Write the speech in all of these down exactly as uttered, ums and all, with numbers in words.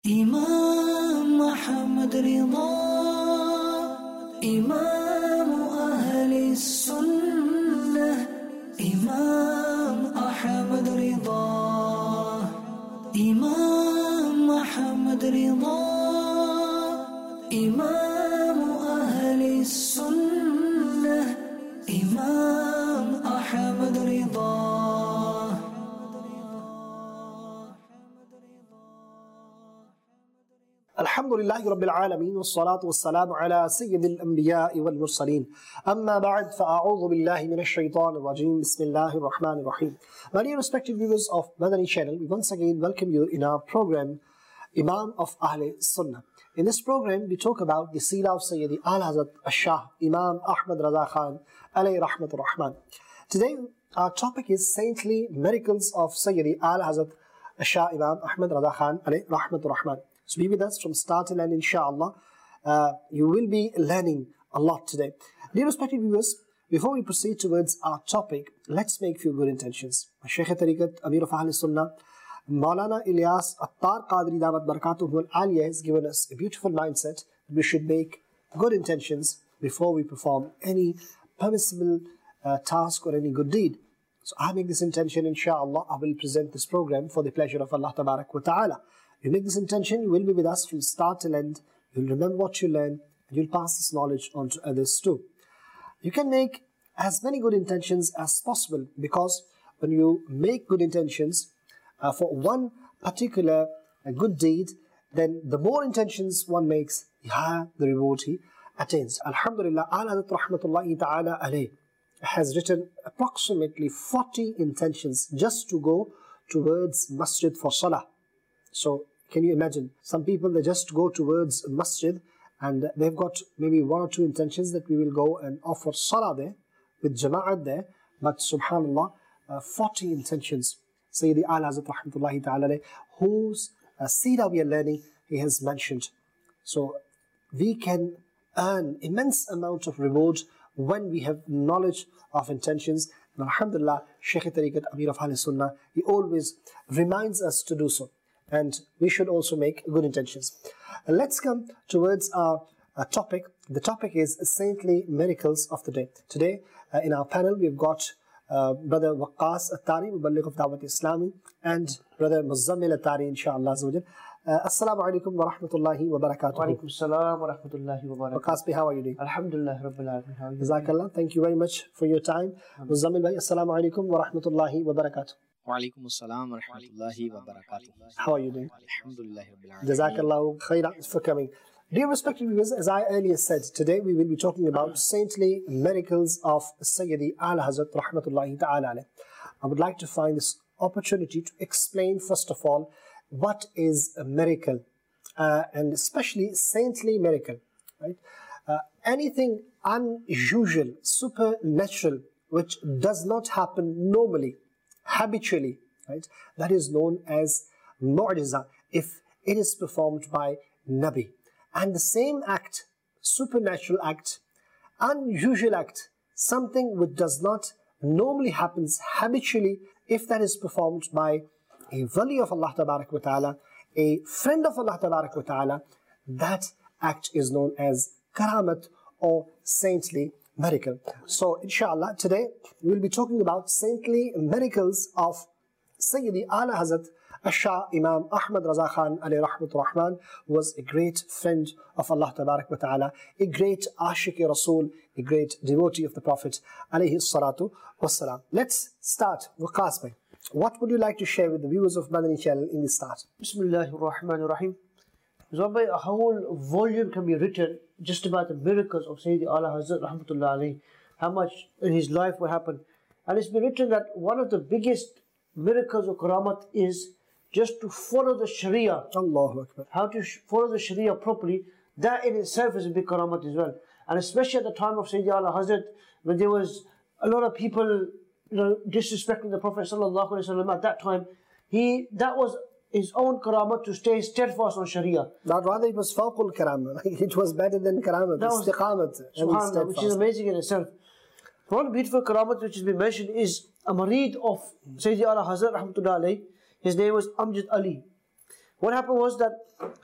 إمام أحمد رضا إمام أهل السنة إمام أحمد رضا إمام أحمد رضا إمام أهل السنة إمام أحمد رضا. الحمد لله رب العالمين والصلاة والسلام على سيد الأنبياء والمرسلين أما بعد فأعوذ بالله من الشيطان الرجيم بسم الله الرحمن الرحيم. My dear respected viewers of Madani channel, we once again welcome you in our program Imam of Ahl Sunnah. In this program we talk about the seerah of Sayyidi Al Hazrat Shah Imam Ahmad Raza Khan alayhi rahmatur rahman. Today our topic is saintly miracles of Sayyidi Al Hazrat Shah Imam Ahmad Raza Khan alayhi rahmatur rahman. So be with us from start to end, inshallah. Uh, you will be learning a lot today. Dear respected viewers, before we proceed towards our topic, let's make few good intentions. Shaykh Tariqat, Amir of Ahl Sunnah, Maulana Ilyas Attar Qadri Damat Barakatuhu Al-Aliyah has given us a beautiful mindset that we should make good intentions before we perform any permissible uh, task or any good deed. So I make this intention, inshallah, I will present this program for the pleasure of Allah Tabarak wa Ta'ala. You make this intention, you will be with us from start till end. You'll remember what you learn, and you'll pass this knowledge on to others too. You can make as many good intentions as possible, because when you make good intentions uh, for one particular uh, good deed, then the more intentions one makes, the higher the reward he attains. Alhamdulillah, Al Hazrat Rahmatullahi Ta'ala alayh has written approximately forty intentions just to go towards masjid for salah. So, can you imagine? Some people, they just go towards masjid and they've got maybe one or two intentions that we will go and offer salah there, with jama'at there. But subhanallah, uh, forty intentions. Sayyidi Al Hazrat Rahmatullahi Ta'ala, whose uh, seerah we are learning, he has mentioned. So, we can earn immense amount of reward when we have knowledge of intentions. And alhamdulillah, Shaykh Tariqat, Amir of Ahl Sunnah, he always reminds us to do so. And we should also make good intentions. Uh, let's come towards our uh, topic. The topic is saintly miracles of the day. Today, uh, in our panel, we've got uh, Brother Waqqas Attari, Muballigh of Dawat Islami, and Brother Muzammil Attari, inshallah. Uh, Assalamu alaikum wa rahmatullahi wa barakatuh. Wa alaikum assalam wa rahmatullahi wa barakatuh. Waqqas, how are you doing? Alhamdulillah, Rabbil Alameen. How are you? Jazakallah. Thank you very much for your time. Muzammil bhai, assalamu alaikum wa rahmatullahi wa barakatuh. Wa alaikum assalam wa rahmatullahi wa barakatuh. How are you doing? Alhamdulillah Rabbil Alameen. Jazakallahu khairan for coming. Dear respected viewers, as I earlier said, today we will be talking about saintly miracles of Sayyidi Al Hazrat Rahmatullahi Ta'ala alayh. I would like to find this opportunity to explain first of all what is a miracle, uh, and especially saintly miracle. Right? Uh, anything unusual, supernatural, which does not happen normally, habitually, right? That is known as mu'jiza if it is performed by Nabi. And the same act, supernatural act, unusual act, something which does not normally happens habitually, if that is performed by a wali of Allah Tabarak wa Ta'ala, a friend of Allah Tabarak wa Ta'ala, that act is known as karamat or saintly miracle. So, inshallah, today we'll be talking about saintly miracles of Sayyidi Al Hazrat Shah Imam Ahmad Raza Khan alayhi rahmatur rahman, who was a great friend of Allah Tabarak wa Ta'ala, a great Ashiq Rasul, a great devotee of the Prophet alayhi salatu wassalam. Let's start. Waqqas bhai, what would you like to share with the viewers of Madani channel in this start? Bismillahir Rahmanir Rahim. Zabay, a whole volume can be written just about the miracles of Sayyidi Al Hazrat Rahmatullah alayhi, how much in his life will happen. And it's been written that one of the biggest miracles of Karamat is just to follow the Sharia. Allahu Akbar. How to follow the Sharia properly, that in itself is a big Karamat as well. And especially at the time of Sayyidi Al Hazrat, when there was a lot of people, you know, disrespecting the Prophet Sallallahu Alaihi Wasallam at that time, he, that was his own karamat to stay steadfast on Sharia. Not rather, it was fawqul karamat. It was better than karamat, istiqamat, subhanallah, which is amazing in itself. One beautiful karamat which has been mentioned is a marid of Sayyidi Al Hazrat Rahmatullah alayhi. His name was Amjad Ali. what happened was that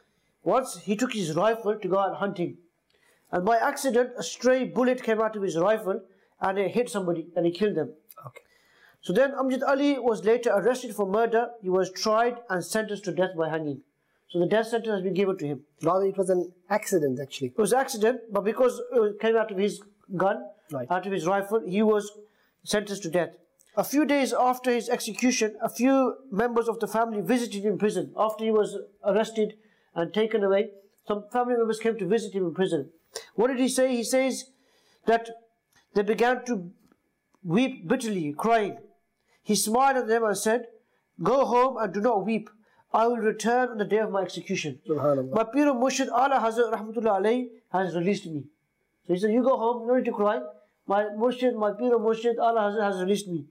once he took his rifle to go out hunting, and by accident a stray bullet came out of his rifle and it hit somebody and he killed them. Okay. So then Amjad Ali was later arrested for murder. He was tried and sentenced to death by hanging. So the death sentence has been given to him. Rather, it was an accident actually. It was an accident, but because it came out of his gun, Right. out of his rifle, he was sentenced to death. A few days after his execution, a few members of the family visited him in prison. After he was arrested and taken away, some family members came to visit him in prison. What did he say? He says that they began to weep bitterly, crying. He smiled at them and said, "Go home and do not weep. I will return on the day of my execution. Subhanallah. My Pir Murshid Ala Hazrat Rahmatullah Alayhi has released me." So he said, "You go home, no need to cry. My Murshid, my Pir Murshid Ala Hazrat has released me."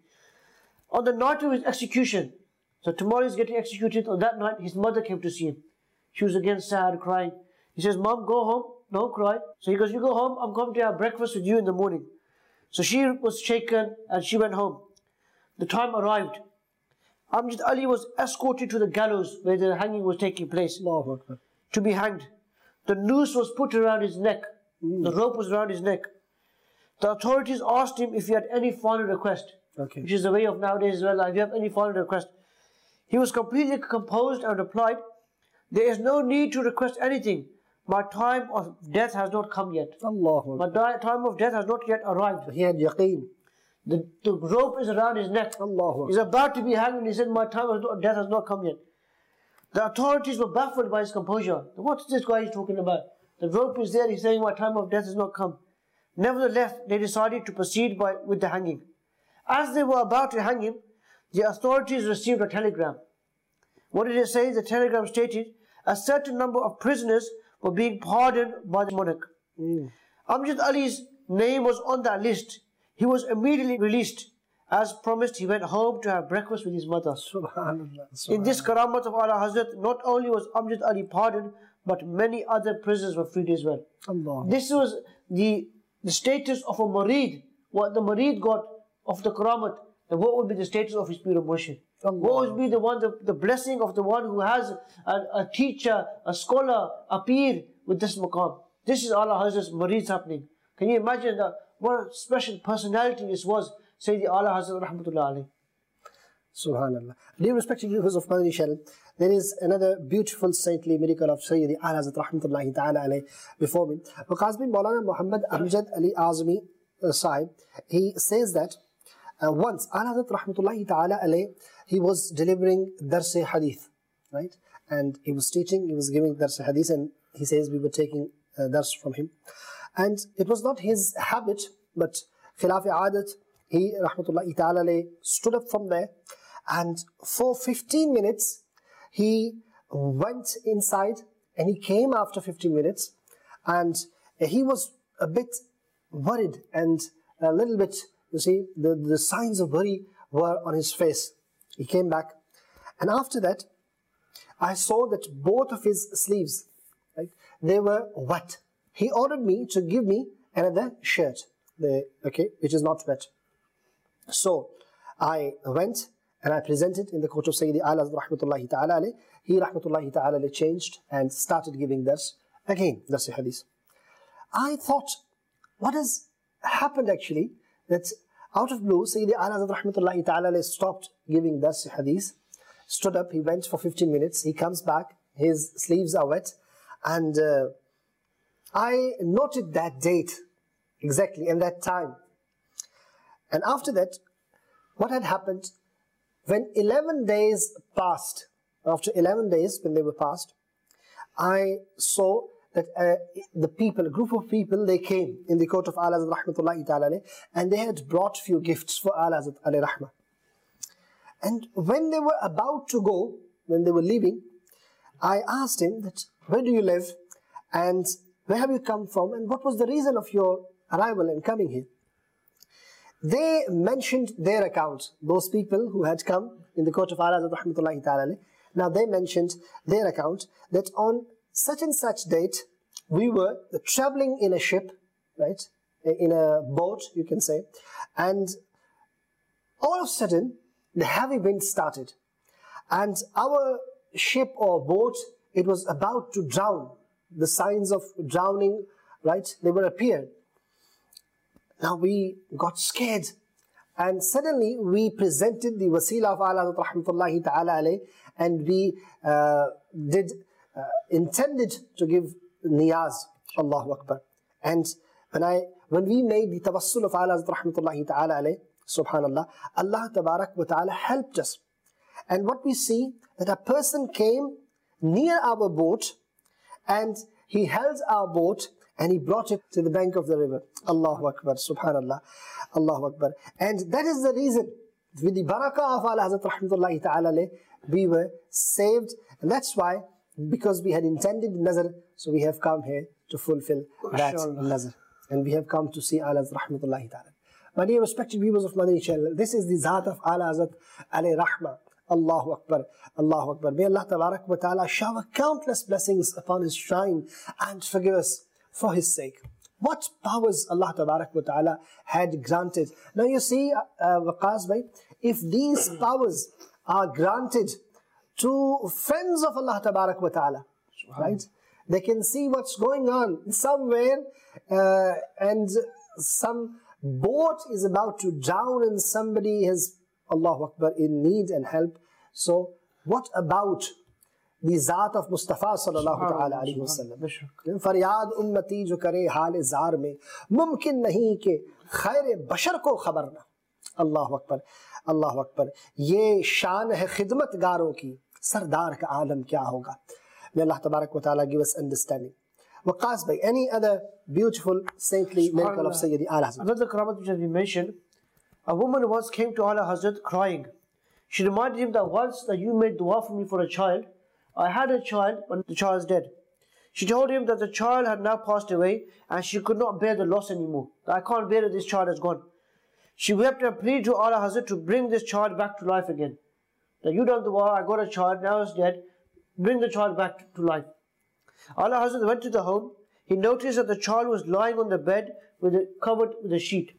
On the night of his execution, so tomorrow he's getting executed, on that night his mother came to see him. She was again sad, crying. He says, "Mom, go home, don't cry." So he goes, "You go home, I'm coming to have breakfast with you in the morning." So she was shaken and she went home. The time arrived. Amjad Ali was escorted to the gallows where the hanging was taking place Allahu Akbar. to be hanged. The noose was put around his neck. The rope was around his neck. The authorities asked him if he had any final request, Okay. which is the way of nowadays as well. Like, if you have any final request. He was completely composed and replied, "There is no need to request anything. My time of death has not come yet. Allahu My Akbar. di- time of death has not yet arrived." He had yaqeen. The, the rope is around his neck. Allahu He's Akbar. about to be hanged and he said, "My time of death has not come yet." The authorities were baffled by his composure. What is this guy he's talking about? The rope is there, he's saying, "My time of death has not come." Nevertheless, they decided to proceed by, with the hanging. As they were about to hang him, the authorities received a telegram. What did it say? The telegram stated, a certain number of prisoners were being pardoned by the monarch. Mm. Amjad Ali's name was on that list. He was immediately released. As promised, he went home to have breakfast with his mother. Subhanallah. In this karamat of Ala Hazrat, not only was Amjad Ali pardoned, but many other prisoners were freed as well. Allah. This was the, the status of a Marid. What the Marid got of the karamat, and what would be the status of his Pir Murshid? What would be the one, the, the blessing of the one who has a, a teacher, a scholar, a Pir with this maqam? This is Ala Hazrat's Marids happening. Can you imagine that? What a special personality this was, Sayyidi Ala Hazrat Rahmatullah Alayhi. Subhanallah. Dear respected viewers of Madani channel, there is another beautiful saintly miracle of Sayyidi Ala Hazrat Rahmatullahi Ta'ala Alayhi before me. Qazmin Maulana Muhammad Amjad Ali Azmi uh, Sahib, he says that uh, once Ala Hazrat Rahmatullahi Ta'ala Alayhi, he was delivering Dars Hadith, right? And he was teaching, he was giving Dars Hadith, and he says we were taking uh, Dars from him. And it was not his habit, but Khilaf Adat, he Rahmatullahi Ta'ala Alayhi stood up from there, and for fifteen minutes he went inside, and he came after fifteen minutes, and he was a bit worried and a little bit, you see, the, the signs of worry were on his face. He came back, and after that I saw that both of his sleeves, right, they were wet. He ordered me to give me another shirt, the, okay, which is not wet. So I went and I presented in the court of Sayyidi Ala Rahmatullahi Ta'ala alayhi. He Rahmatullahi Ta'ala alayhi changed and started giving dars again, dars hadith. I thought, what has happened actually, that out of blue Sayyidi Ala Rahmatullahi Ta'ala alayhi stopped giving dars hadith, stood up, he went for fifteen minutes, he comes back, his sleeves are wet, and uh, I noted that date exactly and that time. And after that, what had happened, when eleven days passed, after eleven days when they were passed, I saw that uh, the people, a group of people, they came in the court of Ala Hazrat Rahmatullahi Ta'ala alayhi, and they had brought few gifts for Ala Hazrat alayhi Rahmah. And when they were about to go, when they were leaving, I asked him that, where do you live, and where have you come from, and what was the reason of your arrival and coming here? They mentioned their account, those people who had come in the court of Ala Hazrat Rahmatullahi Ta'ala. Now they mentioned their account that on such and such date, we were traveling in a ship, right, in a boat, you can say, and all of a sudden, the heavy wind started, and our ship or boat, it was about to drown. The signs of drowning, right, they were appeared. Now we got scared. And suddenly we presented the wasila of Allah rahmatullahi ta'ala alayh, and we uh, did, uh, intended to give niyaz, Allahu Akbar. And when I, when we made the tawassul of Allah rahmatullahi ta'ala alayh, subhanallah, Allah tabarak wa ta'ala helped us. And what we see, that a person came near our boat, and he held our boat, and he brought it to the bank of the river. Allahu Akbar, subhanallah, Allahu Akbar. And that is the reason, with the barakah of Allah Hazrat rahmatullahi ta'ala alayh, we were saved. And that's why, because we had intended nazar, so we have come here to fulfill that nazar. And we have come to see Allah rahmatullahi ta'ala. My dear respected viewers of Madani channel, this is the Zat of Allah Hazrat alayhi rahmah. Allahu Akbar, Allahu Akbar. May Allah tabarak wa ta'ala shower countless blessings upon His shrine and forgive us for His sake. What powers Allah tabarak wa ta'ala had granted. Now you see, uh, Waqas bhai, if these powers are granted to friends of Allah tabarak wa ta'ala, right? They can see what's going on somewhere, uh, and some boat is about to drown and somebody has, Allahu Akbar, in need and help. So what about the Zat of Mustafa sallallahu ta'ala alayhi wa sallam? Faryad ummati jo kare hal izhar mein, mumkin nahi ke khair bashar ko khabar na. Allahu Akbar, Allahu Akbar. Ye shan hai khidmatgaron ki, sardar ka alam kya hoga. May Allah tabarak wa ta'ala give us understanding. Waqas bhai, any other beautiful saintly miracle of Sayyidi Ala Hazrat? Another karamat which has been mentioned, a woman once came to Ala Hazrat crying. She reminded him that once that you made dua for me for a child, I had a child, but the child is dead. She told him that the child had now passed away and she could not bear the loss anymore. I can't bear it, this child has gone. She wept and pleaded to Ala Hazrat to bring this child back to life again. That you done dua, I got a child, now it's dead, bring the child back to life. Ala Hazrat went to the home. He noticed that the child was lying on the bed with it covered with a sheet.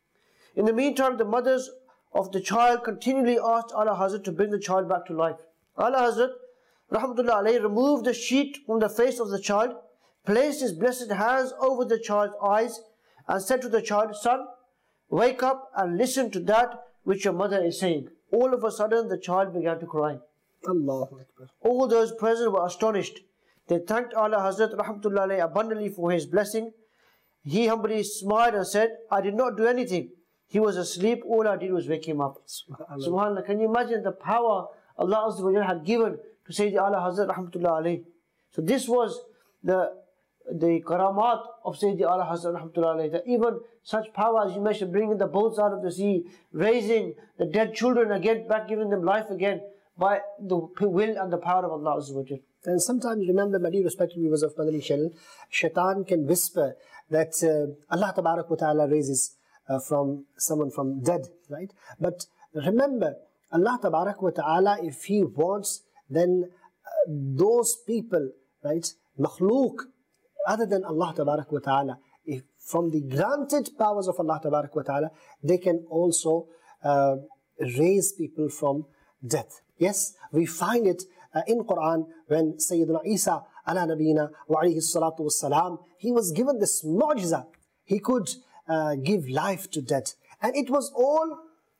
In the meantime, the mothers of the child continually asked Ala Hazrat to bring the child back to life. Ala Hazrat rahmatullah alayhi removed the sheet from the face of the child, placed his blessed hands over the child's eyes, and said to the child, "Son, wake up and listen to that which your mother is saying." All of a sudden, the child began to cry. Allahu Akbar. All those present were astonished. They thanked Ala Hazrat rahmatullah alayhi abundantly for his blessing. He humbly smiled and said, "I did not do anything. He was asleep, all I did was wake him up." SubhanAllah. SubhanAllah. Can you imagine the power Allah Azza wa Jalla had given to Sayyidi Ala Hazrat rahmatullah alayhi? So this was the the karamat of Sayyidi Ala Hazrat rahmatullah alayhi, that even such power as you mentioned, bringing the boats out of the sea, raising the dead children again, back giving them life again, by the will and the power of Allah Azza wa Jalla. And sometimes, remember, my dear respected viewers of Madani channel, shaitan can whisper that uh, Allah Tabarak wa Ta'ala raises uh, from someone from dead, right? But remember, Allah Tabarak wa Ta'ala, if He wants, then uh, those people, right, makhluk, other than Allah Tabarak wa Ta'ala, if from the granted powers of Allah Tabarak wa Ta'ala, they can also uh, raise people from death. Yes, we find it uh, in Quran when Sayyidina Isa ala nabina wa alayhi salatu was salam, he was given this mu'jiza. He could uh, give life to death. And it was all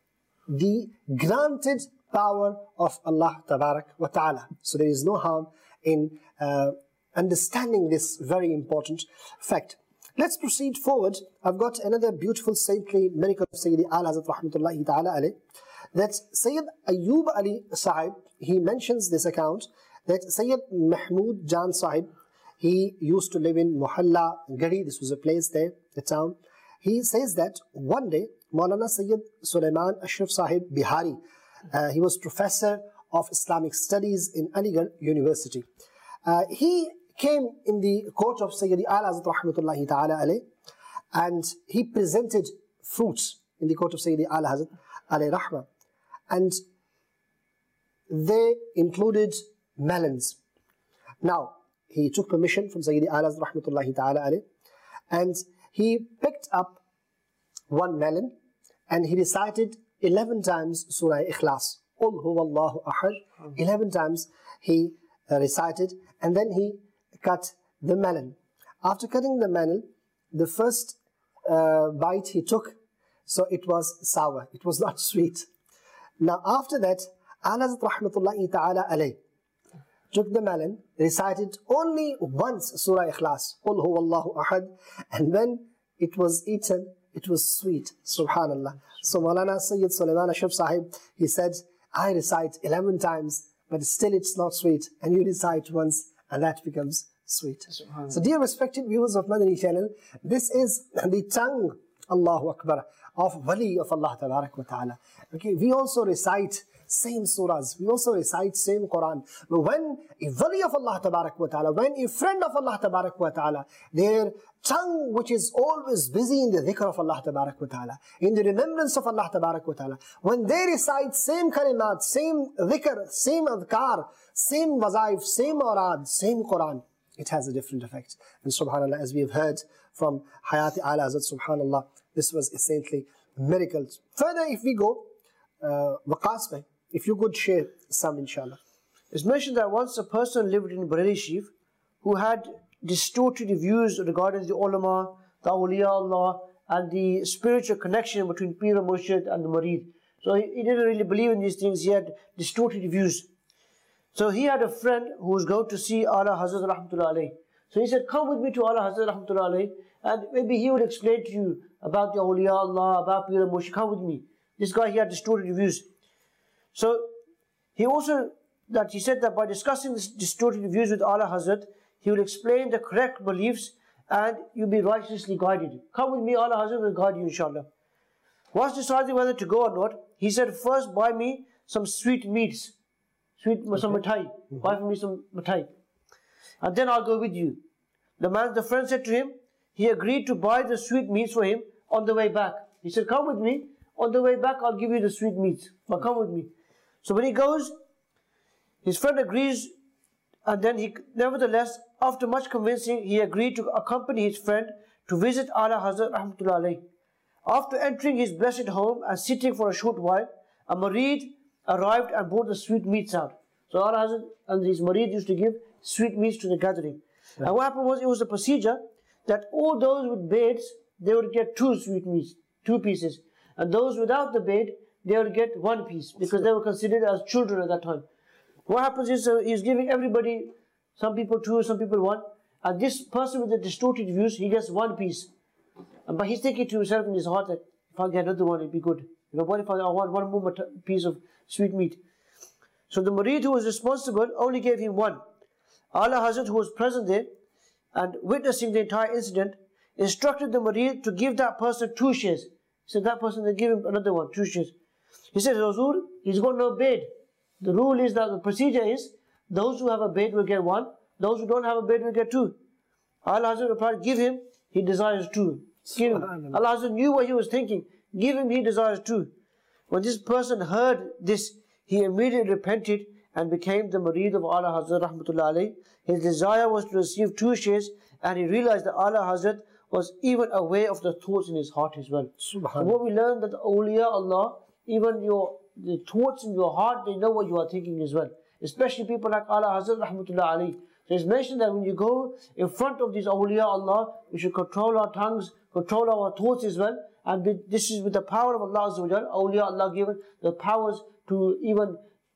the granted power of Allah Tabarak wa Ta'ala. So there is no harm in uh, understanding this very important fact. Let's proceed forward. I've got another beautiful saintly miracle of Sayyidi Ala Hazrat rahmatullahi ta'ala alayh, that Sayyid Ayyub Ali Sahib, he mentions this account, that Sayyid Mahmud Jan Sahib, he used to live in Muhalla Gadi, this was a place there, the town. He says that one day, Maulana Sayyid Sulaiman Ashraf Sahib Bihari, uh, he was professor of Islamic studies in Aligarh University. Uh, he came in the court of Sayyidi Ala Hazrat rahmatullahi ta'ala alayh, and he presented fruits in the court of Sayyidi Ala Hazrat alayhi rahmah. And they included melons. Now, he took permission from Sayyidi Ala Hazrat rahmatullahi ta'ala alayh, and he picked up one melon and he recited eleven times Surah Ikhlas. Qul huwallahu ahad. eleven times he uh, recited, and then he cut the melon. After cutting the melon, the first uh, bite he took, so it was sour, it was not sweet. Now after that, Al-Hazrat Rahmatullahi Ta'ala alayh took the melon, recited only once Surah Ikhlas, Qul huwallahu ahad, and when it was eaten, it was sweet. Subhanallah. So Maulana Sayyid Sulaiman Ashraf Sahib, he said, I recite eleven times, but still it's not sweet, and you recite once, and that becomes sweet. So dear respected viewers of Madani channel, this is the tongue, Allahu Akbar, of Wali of Allah Tabarak wa Ta'ala. Okay, we also recite same surahs, we also recite same Quran. But when a Wali of Allah Tabarak wa Ta'ala, when a friend of Allah Tabarak wa Ta'ala, their tongue which is always busy in the dhikr of Allah Tabarak wa Ta'ala, in the remembrance of Allah Tabarak wa Ta'ala, when they recite same kalimat, same dhikr, same adhkar, same wazaif, same awrad, same Quran, it has a different effect. And subhanallah, as we have heard from Hayati Ala Hazrat, subhanallah, this was essentially miracles. Further, if we go, uh, Waqas bhai, if you could share some, inshallah. It's mentioned that once a person lived in Bareilly Sharif who had distorted views regarding the ulama, the awliya Allah, and the spiritual connection between Pir and Murshid and the Marid. So he, he didn't really believe in these things, he had distorted views. So he had a friend who was going to see Ala Hazrat Rahmatullah alayh. So he said, come with me to Ala Hazrat Rahmatullah alayh, and maybe he would explain to you about the awliya Allah, about Pir and Murshid. Come with me. This guy, he had distorted views. So he also, that he said that by discussing this distorted views with Ala Hazrat, he will explain the correct beliefs and you'll be righteously guided. Come with me, Ala Hazrat will guide you, inshallah. Once deciding whether to go or not, he said, first buy me some sweet meats. Sweet, okay. Some mithai. Mm-hmm. Buy for me some mithai. And then I'll go with you. The man, the friend said to him, he agreed to buy the sweet meats for him on the way back. He said, come with me. On the way back, I'll give you the sweet meats. But come with me. So when he goes, his friend agrees, and then he, nevertheless, after much convincing, he agreed to accompany his friend to visit Ala Hazrat Rahmatullah alayh. After entering his blessed home and sitting for a short while, a Marid arrived and brought the sweet meats out. So Ala Hazrat and his Marid used to give sweet meats to the gathering. Right. And what happened was, it was a procedure that all those with beards, they would get two sweet meats, two pieces. And those without the beard, they would get one piece, because they were considered as children at that time. What happens is, uh, he's giving everybody, some people two, some people one, and this person with the distorted views, he gets one piece. And, but he's thinking to himself in his heart that, if I get another one, it'd be good. You know, what if I, I want one more piece of sweet meat? So the Marid who was responsible only gave him one. Ala Hazrat, who was present there and witnessing the entire incident, instructed the Marid to give that person two shares. He said, that person, they give him another one, two shares. He said, Rasul, he's got no beard. The rule is that the procedure is, those who have a beard will get one, those who don't have a beard will get two. Allah Hazrat replied, give him, he desires two. Give him. Allah Hazrat knew what he was thinking. Give him, he desires two. When this person heard this, he immediately repented and became the Marid of Ala Hazrat Rahmatullah alayh. His desire was to receive two shares, and he realized that Ala Hazrat was even aware of the thoughts in his heart as well. So what we learned, that the awliya Allah, even your the thoughts in your heart, they know what you are thinking as well. Especially people like Ala Hazrat Rahmatullah alayh. So it's mentioned that when you go in front of these awliya Allah, we should control our tongues, control our thoughts as well. And this is with the power of Allah Azza wa Jal, awliya Allah given the powers to even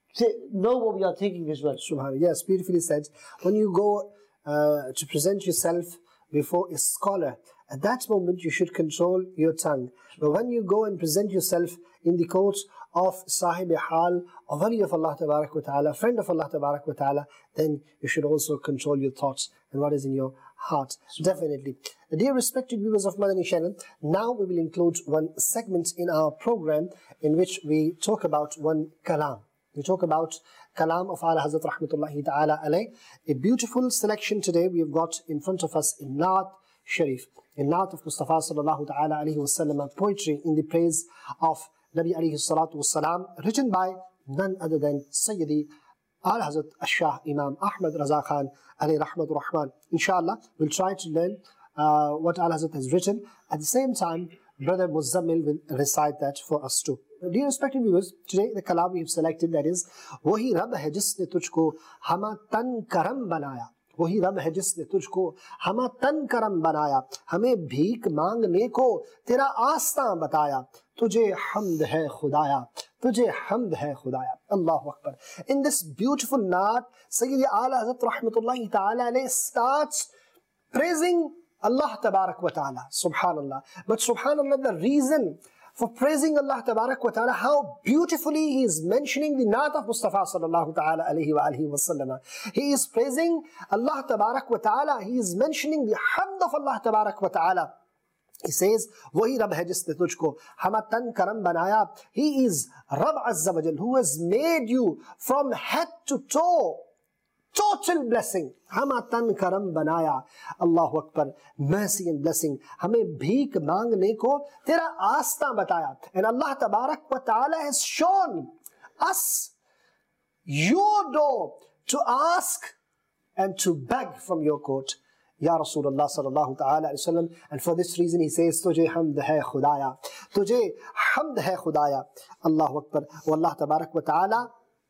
know what we are thinking as well. Subhanallah. Yes, beautifully said. When you go uh, to present yourself before a scholar, at that moment you should control your tongue. But when you go and present yourself in the court of Sahib Hal, a Wali of Allah Tabarak wa Ta'ala, friend of Allah Tabarak wa Ta'ala, then you should also control your thoughts and what is in your heart. Definitely. Dear respected viewers of Madani channel, now we will include one segment in our program in which we talk about one kalam. We talk about kalam of Ala Hazrat Rahmatullahi Ta'ala alayh. A beautiful selection today we have got in front of us in Naat Sharif, in Naat of Mustafa Sallallahu Ta'ala alayhi wa sallam, poetry in the praise of Nabi alayhi salatu wassalam, written by none other than Sayyidi Ala Hazrat Al-Shah Imam Ahmad Raza Khan alayhi rahmatur rahman. Inshallah, we'll try to learn uh, what Ala Hazrat has written. At the same time, Brother Muzammil will recite that for us too. dear respected viewers, today the kalam we have selected, that is, वही रब है जिसने तुझको हमा तन करम बनाया, वही रब है जिसने तुझको हमा तन करम बनाया, हमें भीख मांगने को तेरा आस्था बताया, तुझे हम्द है खुदाया, तुझे हम्द है खुदाया. Allahu Akbar. In this beautiful naat, Sayyidi Ala Hazrat Rahmatullahi Ta'ala alayhi starts praising Allah Tabarak wa Ta'ala. Subhanallah. But Subhanallah, the reason for praising Allah Tabarak wa Ta'ala, how beautifully he is mentioning the naat of Mustafa Sallallahu Ta'ala alayhi wa alihi wa sallam. He is praising Allah Tabarak wa Ta'ala. He is mentioning the hamd of Allah Tabarak wa Ta'ala. He says, वही रब है जिसने तुझको हमा तन करम बनाया. He is Rabb Azza wa Jal, who has made you from head to toe. Total blessing. हमा तन करम बनाया. Allahu Akbar. Mercy and blessing. हमें भीख मांगने को तेरा आस्था बताया. And Allah Tabarak wa Ta'ala has shown us your door to ask and to beg from your court. Ya Rasulullah sallallahu ta'ala alayhi wa sallam. And for this reason he says, Tujhe hamd hai khudaya. Tujhe hamd hai khudaya. Allahu Akbar. Wallah tabarak wa ta'ala.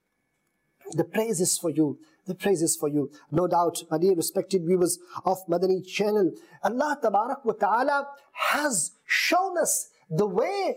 The praise is for you. The praise is for you. No doubt, my dear respected viewers of Madani channel, Allah tabarak wa ta'ala has shown us the way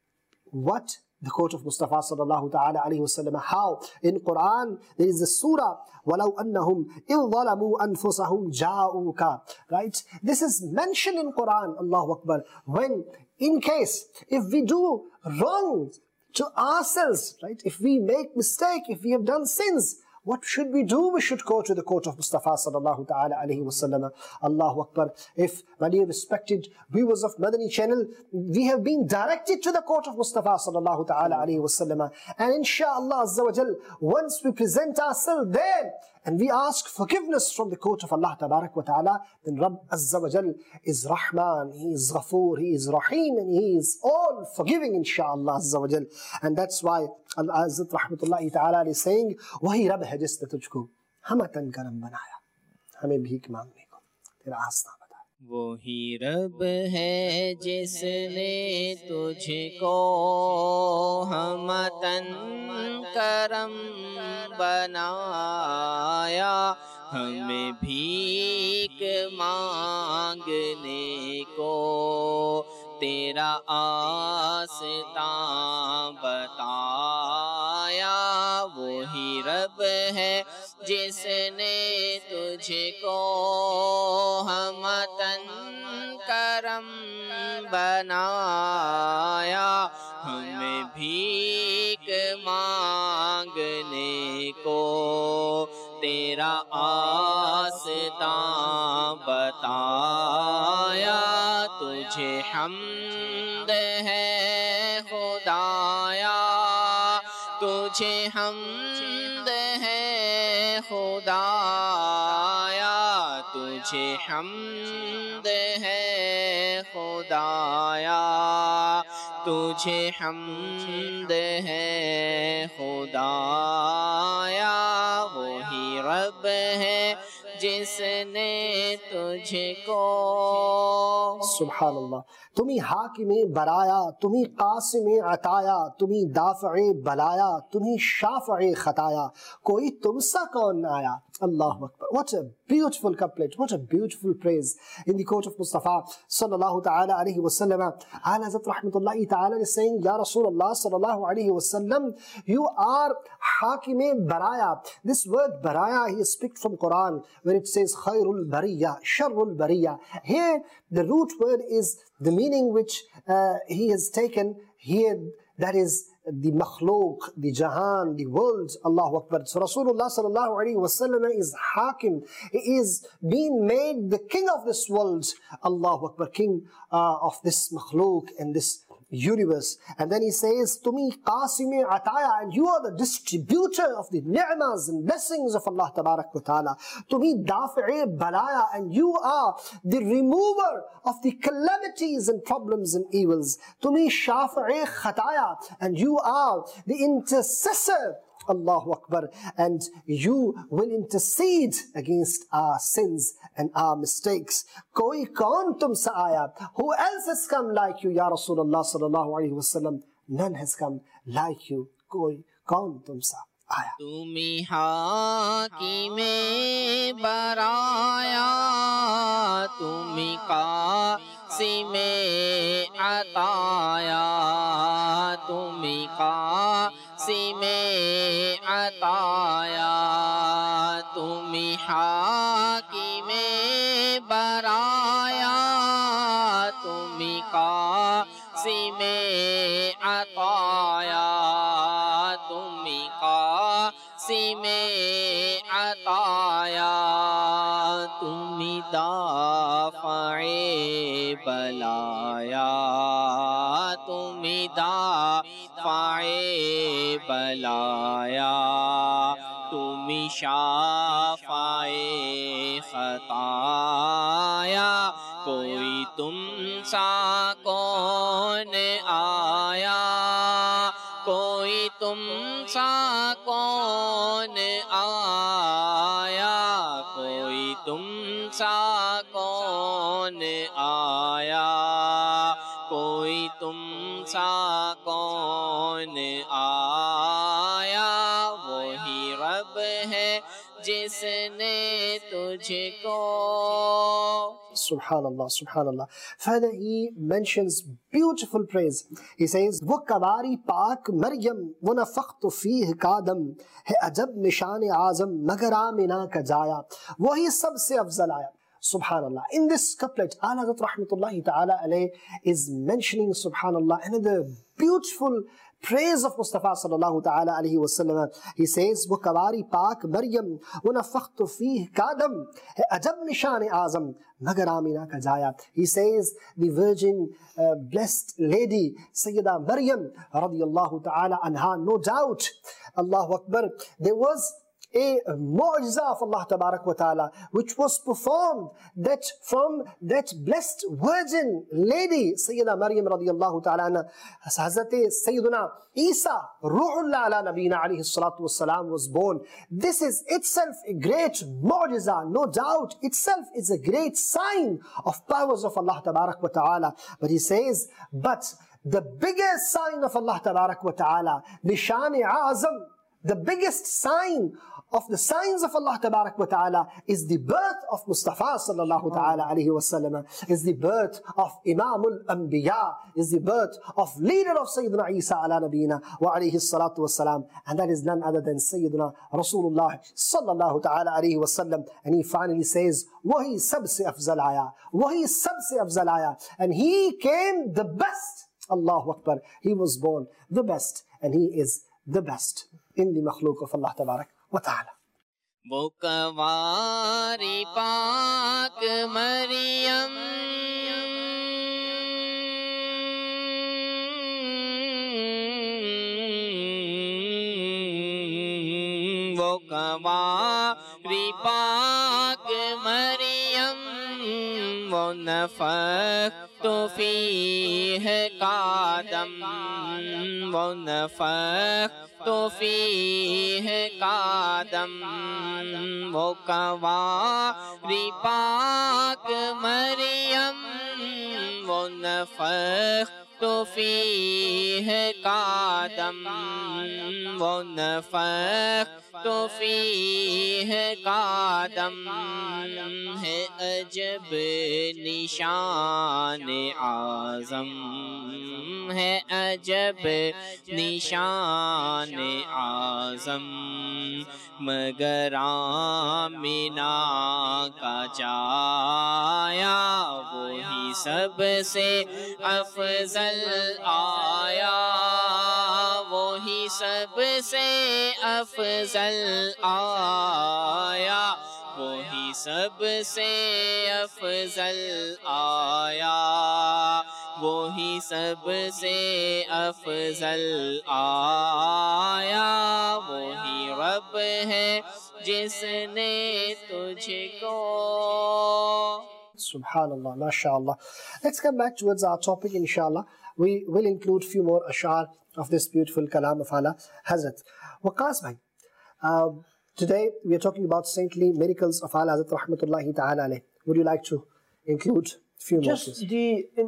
what the court of Mustafa sallallahu ta'ala alayhi wa sallam, how in Quran there is a surah, وَلَوْ أَنَّهُمْ إِذْ ظَلَمُوا أَنفُسَهُمْ جَاءُوكَ. Right? This is mentioned in Quran, Allahu Akbar, when in case, if we do wrong to ourselves, right? If we make mistake, if we have done sins, what should we do? We should go to the court of Mustafa sallallahu ta'ala alayhi wa sallam. Allahu Akbar. If, my dear respected viewers of Madani channel, we have been directed to the court of Mustafa sallallahu ta'ala alayhi wa sallam. And inshaAllah Azza wa Jal, once we present ourselves there, and we ask forgiveness from the court of Allah Tabarak wa Ta'ala, then Rabb Azza wa Jal is Rahman, He is Ghafoor, He is Rahim, and He is all forgiving, inshaAllah Azza wa Jal. And that's why Allah Azza Rahmatullahi Ta'ala is saying, Wahi Rabb hai jisne tujhko hama tan karam banaya, hame bhik maangne ko tera aasna bata. वही रब है जिसने तुझको हमतन करम बनाया, हमें भीख मांगने को तेरा आस्था बताया. वही रब है जिसने तुझको हमतन करम बनाया, हमें भीख मांगने को तेरा आस्था बताया. तुझे हम्द है खुदाया, तुझे हम्द है खुदाया, तुझे हम्द है खुदाया, तुझे हम्द है खुदाया. वही रब है जिसने तुझको. सुभानअल्लाह. तुम्ही हाकिमे बराया, तुम्ही कासिमे अताया, तुम्ही दाफ़े बलाया, तुम्ही शाफ़े खताया, कोई तुमसा कौन आया. Allahu Akbar. What a beautiful couplet, what a beautiful praise in the court of Mustafa sallallahu ta'ala alayhi wa sallam. Ala Hazrat Rahmatullahi Ta'ala is saying, Ya Rasulullah sallallahu alayhi wa sallam, you are Hakime Baraya. This word Baraya, he is picked from Quran, where it says Khairul Bariya, Sharrul Bariya. Here, the root word is the meaning which uh, he has taken here, that is the makhluk, the jahan, the world. Allahu Akbar. So Rasulullah sallallahu alayhi wa sallam is hakim. He is being made the king of this world. Allahu Akbar. King uh, of this makhluk and this universe. And then he says, Tumi qasimi ataya, and you are the distributor of the ni'mas and blessings of Allah tabarak wa ta'ala. Tumi dafi'i balaya, and you are the remover of the calamities and problems and evils. Tumi shafi'i khataya, and you are the intercessor. Allahu Akbar. And you will intercede against our sins and our mistakes. Koi kaun tum sa aaya? Who else has come like you, Ya Rasulullah sallallahu alayhi wa sallam? none has come like you. कोई कौन तुमसा आया? तुमी हाकिमे बराया, तुमी कासिमे अताया, तुमी कासिमे अताया, तुमी हाकिमे बराया, तुमी कासिमे अताया, तुमी कासिमे अताया, तुमी दाफ़े बलाया, तुमी दाफ़े बलाया, तुमी शाफ़ाए ख़ताया, कोई तुम सा कौन आया, कोई तुम सा कौन आया, कोई तुम सा कौन आया, कोई तुम सा कौन आया, वही रब है जिसने तुझको. Subhanallah, Subhanallah. Further, he mentions beautiful praise. He says, वो कवारी पाक मरियम वो नफ़ख्तु फ़ीह कादम है अजब निशान आज़म मगर आमिना का जाया, वही सबसे अफजल आया. Subhanallah. In this couplet, Ala Hazrat Rahmatullahi Ta'ala alayh is mentioning, Subhanallah, another beautiful praise of Mustafa sallallahu ta'ala alayhi wa sallam. He says, वो कवारी पाक मरियम वो नफ़ख्तु फ़ीह कादम है अजब निशान आज़म मगर आमिना का जाया. He says, the virgin uh, blessed lady Sayyida Maryam radiyallahu ta'ala anha, no doubt, Allahu Akbar, there was a mu'jiza of Allah Tabarak wa Ta'ala which was performed, that from that blessed virgin lady Sayyida Maryam radiyallahu ta'ala anha, Hazrat Sayyiduna Isa Ruhullah ala Nabina alayhi salatu wassalam was born. This is itself a great mu'jiza, no doubt. Itself is a great sign of powers of Allah Tabarak wa Ta'ala. But he says, but the biggest sign of Allah Tabarak wa Ta'ala, Nishan-e Azam, the biggest sign of the signs of Allah Tabarak wa Ta'ala is the birth of Mustafa sallallahu ta'ala alayhi wa sallam, is the birth of Imamul Anbiya, is the birth of leader of Sayyidina Isa ala Nabina wa alayhi salatu wa salam, and that is none other than Sayyidina Rasulullah sallallahu ta'ala alayhi wa sallam. And he finally says, wahi sabse afzal aya, wahi sabse afzal aya, and he came the best. Allahu Akbar, he was born the best, and he is the best in the makhluk of Allah Tabarak wa Ta'ala. वो कवारी पाक मरियम वो कवारी पाक मरियम वो नफ़ख्तु फ़ीह कादम वो नफ़ख्तु फ़ीह कादम वो कवारी पाक मरियम वो नफ़ख्तु फ़ीह कादम वो नफ़ख्तु फ़ीह कादम है अजब निशान आज़म है अजब निशान आज़म मगर आमिना का जाया वही सबसे अफजल आया वही सबसे अफजल आया वही सबसे अफजल आया वही सबसे अफजल आया वही रब है जिसने तुझको. Subhanallah, mashallah. Let's come back towards our topic, inshallah. We will include few more ashar of this beautiful kalam of Allah Hazrat Waqas bhai. Uh, today we are talking about saintly miracles of Allah Hazrat Rahmatullahi Ta'ala alayh. Would you like to include few more? Just the in,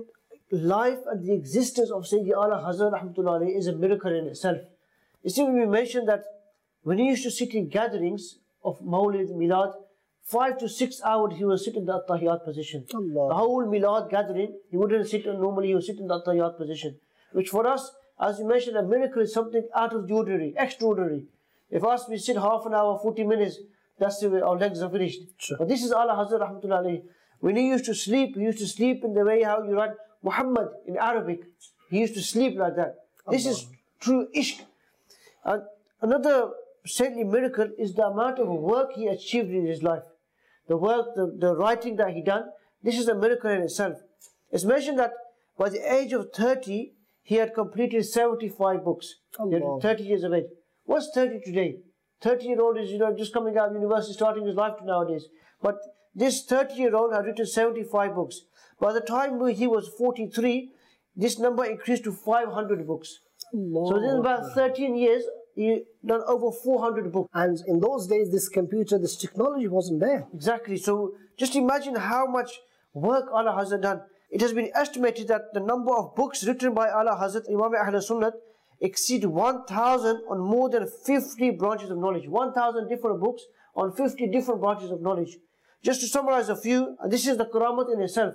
life and the existence of Sayyidi Ala Hazrat Rahmatullah Alayhi is a miracle in itself. You see, we mentioned that when he used to sit in gatherings of Mawlid, Milad, five to six hours he was sitting in the At-Tahiyat position. Allah. The whole Milad gathering, he wouldn't sit normally, he would sit in the At-Tahiyat position. Which for us, as you mentioned, a miracle is something out of the ordinary, extraordinary. If us, we sit half an hour, forty minutes, that's the way our legs are finished. Sure. But this is Ala Hazrat Rahmatullah Alayhi. When he used to sleep, he used to sleep in the way how you write Muhammad in Arabic. He used to sleep like that. This is true ishq. And another saintly miracle is the amount of work he achieved in his life. The work, the, the writing that he done, this is a miracle in itself. It's mentioned that by the age of thirty, he had completed seventy-five books. He had thirty years of age. What's thirty today? thirty year old is, you know, just coming out of university, starting his life nowadays. But this thirty year old had written seventy-five books. By the time he was forty-three, this number increased to five hundred books. Allah. So in about thirteen years, he done over four hundred books. And in those days, this computer, this technology wasn't there. Exactly. So just imagine how much work Ala Hazrat done. It has been estimated that the number of books written by Ala Hazrat Imam Ahl Sunnat exceed one thousand on more than fifty branches of knowledge. one thousand different books on fifty different branches of knowledge. Just to summarize a few, and this is the Karamat in itself.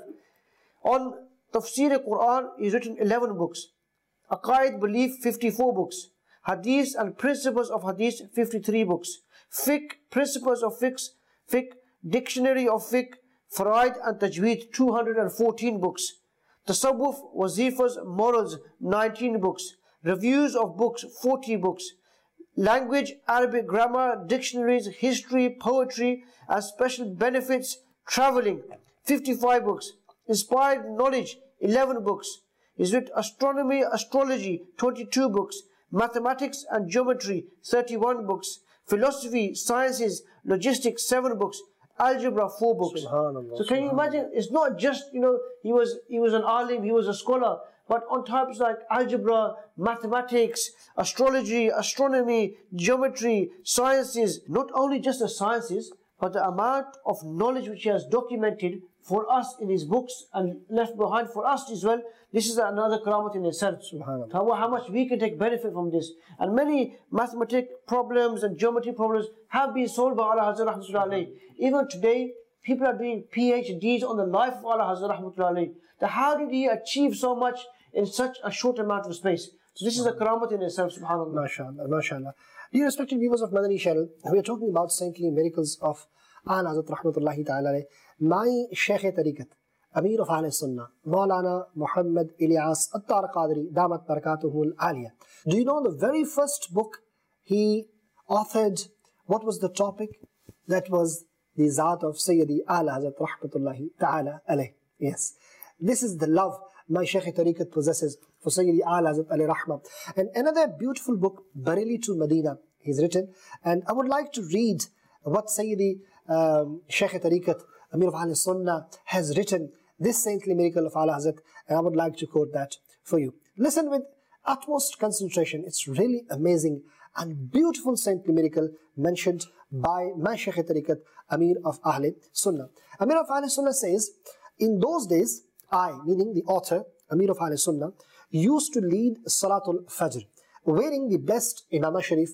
On Tafsir al-Quran, he's written eleven books. Aqaid, Belief, fifty-four books. Hadith and Principles of Hadith, fifty-three books. Fiqh, Principles of Fiqh, Fiqh, Dictionary of Fiqh, Faraid and Tajweed, two hundred fourteen books. Tasawwuf, Wazifas, Morals, nineteen books. Reviews of books, forty books. Language, Arabic grammar, dictionaries, history, poetry, and special benefits, traveling, fifty-five books. Inspired knowledge, eleven books. He's written astronomy, astrology, twenty-two books. Mathematics and geometry, thirty-one books. Philosophy, sciences, logistics, seven books. Algebra, four books. So can you imagine? It's not just, you know, he was he was an alim, he was a scholar, but on topics like algebra, mathematics, astrology, astronomy, geometry, sciences, not only just the sciences, but the amount of knowledge which he has documented for us in his books and left behind for us as well. This is another karamat in itself. How, how much we can take benefit from this. And many mathematical problems and geometry problems have been solved by Ala Hazrat Rahmatullah Alayhi. Even today, people are doing PhDs on the life of Ala Hazrat Rahmatullah Alayhi. That how did he achieve so much in such a short amount of space? So this is a karamat in itself, subhanAllah. MashaAllah, MashaAllah. Dear respected viewers of Madani channel, we are talking about saintly miracles of Ala Hazrat Rahmatullahi Ta'ala. My Shaykh Tariqat, Amir of Ahl Sunnah, Maulana Muhammad Ilyas Attar Qadri, Damat Barakatuhul Aliyah. Do you know the very first book he authored? What was the topic? That was the Zat of Sayyidi Ala Hazrat Rahmatullahi Ta'ala alayh. Yes. This is the love my Shaykh Tariqat possesses for Sayyidi Ala Hazrat alayhi Rahmah. And another beautiful book, Bareilly to Medina, he's written. And I would like to read what Sayyidi um, Shaykh Tariqat, Amir of Ahl Sunnah, has written, this saintly miracle of Ala Hazrat, and I would like to quote that for you. Listen with utmost concentration. It's really amazing and beautiful saintly miracle mentioned by my Shaykh Tariqat, Amir of Ahl Sunnah. Amir of Ahl Sunnah says, in those days, I, meaning the author, Amir of Ahl Sunnah, used to lead Salatul Fajr, wearing the blessed Imam Sharif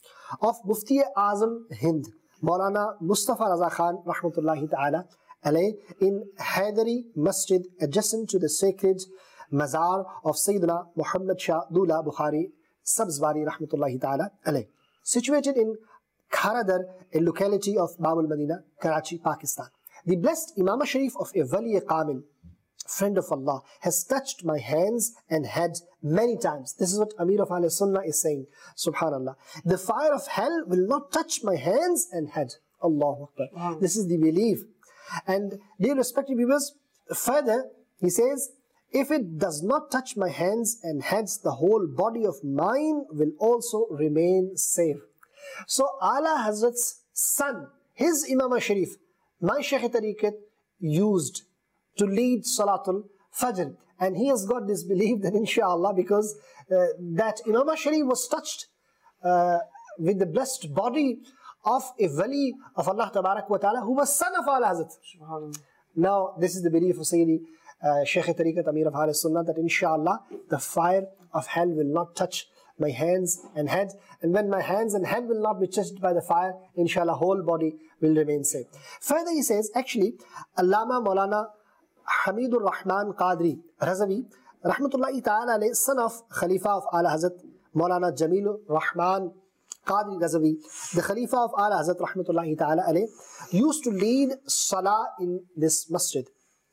of Mufti Azam Hind, Maulana Mustafa Raza Khan, Rahmatullahi Ta'ala, alayh, in Haidari Masjid, adjacent to the sacred Mazar of Sayyidina Muhammad Shah Dula Bukhari, Sabzwari, Rahmatullahi Ta'ala, alayh. Situated in Kharadar, a locality of Babul Medina, Karachi, Pakistan. The blessed Imam Sharif of a Wali Kamil, friend of Allah, has touched my hands and head many times. This is what Amir of Ahl Sunnah is saying. Subhanallah. The fire of hell will not touch my hands and head. Allahu Akbar. Wow. This is the belief. And dear respected viewers, further he says, if it does not touch my hands and heads, the whole body of mine will also remain safe. So Ala Hazrat's son, his Imam Sharif, my Shaykh Tariqat, used to lead Salatul Fajr. And he has got this belief that inshallah, because uh, that Imam Sharif was touched uh, with the blessed body of a wali of Allah Tabarak wa Ta'ala, who was son of Ala Hazrat. Now, this is the belief of Sayyidi uh, Shaykh Tariqat Amir of Ahl Sunnah, that inshallah the fire of hell will not touch my hands and head, and when my hands and head will not be touched by the fire, inshallah whole body will remain safe. Further he says, actually, Allama Maulana Hamidur Rahman Qadri Razavi, Rahmatullahi Ta'ala alayhi, son of Khalifa of Ala Hazrat Maulana Jamilur Rahman Qadri Razavi, the Khalifa of Ala Hazrat Rahmatullahi Ta'ala alayhi, used to lead Salah in this masjid.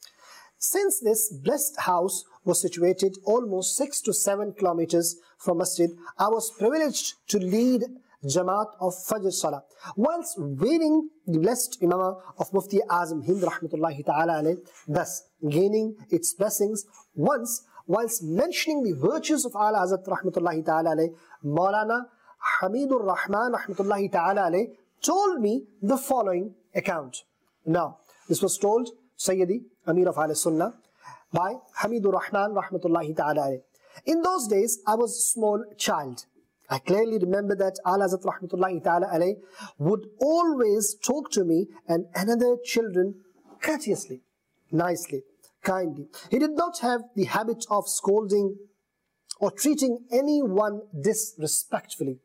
Since this blessed house was situated almost six to seven kilometers from masjid, I was privileged to lead Jamaat of Fajr Salah. Whilst wearing the blessed Imamah of Mufti Azam Hind Rahmatullahi Ta'ala alayhi, thus gaining its blessings, once whilst mentioning the virtues of Ala Hazrat Rahmatullahi Ta'ala alayhi, Maulana Hamidur Rahman Rahmatullahi Ta'ala alayhi told me the following account. Now, this was told Sayyidi Amir of Ahl Sunnah by Hamidur Rahman Rahmatullahi Ta'ala alayhi. In those days, I was a small child. I clearly remember that Ala Hazrat Rahmatullahi Ta'ala alayhi would always talk to me and another children courteously, nicely, kindly. He did not have the habit of scolding or treating anyone disrespectfully.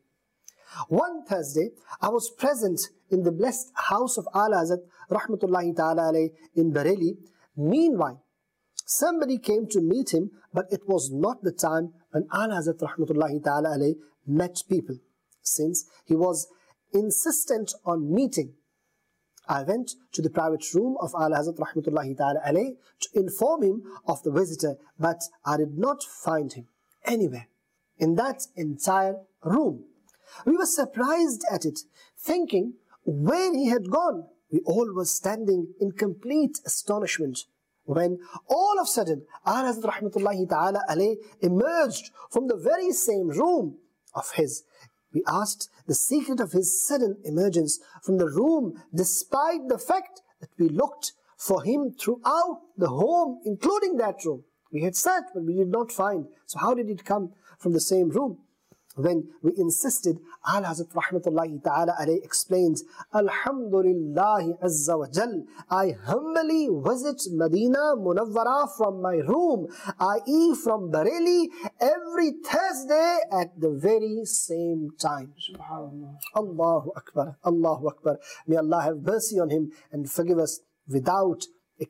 One Thursday, I was present in the blessed house of Ala Hazrat Rahmatullahi Ta'ala alayhi in Bareilly. Meanwhile, somebody came to meet him, but it was not the time when Ala Hazrat Rahmatullahi Ta'ala alayhi met people. Since he was insistent on meeting, I went to the private room of Ala Hazrat Rahmatullahi Ta'ala alayhi to inform him of the visitor, but I did not find him anywhere in that entire room. We were surprised at it, thinking where he had gone. We all were standing in complete astonishment, when all of a sudden Ala Hazrat Rahmatullahi Ta'ala alayhi emerged from the very same room of his. We asked the secret of his sudden emergence from the room, despite the fact that we looked for him throughout the home, including that room. We had searched, but we did not find. So how did it come from the same room? When we insisted, Ala Hazrat Rahmatullahi Ta'ala alayhi explains, Alhamdulillahi Azza wa Jal, I humbly visit Medina Munawwara from my room, that is from Bareilly, every Thursday at the very same time. SubhanAllah. Allahu Akbar, Allahu Akbar. May Allah have mercy on him and forgive us without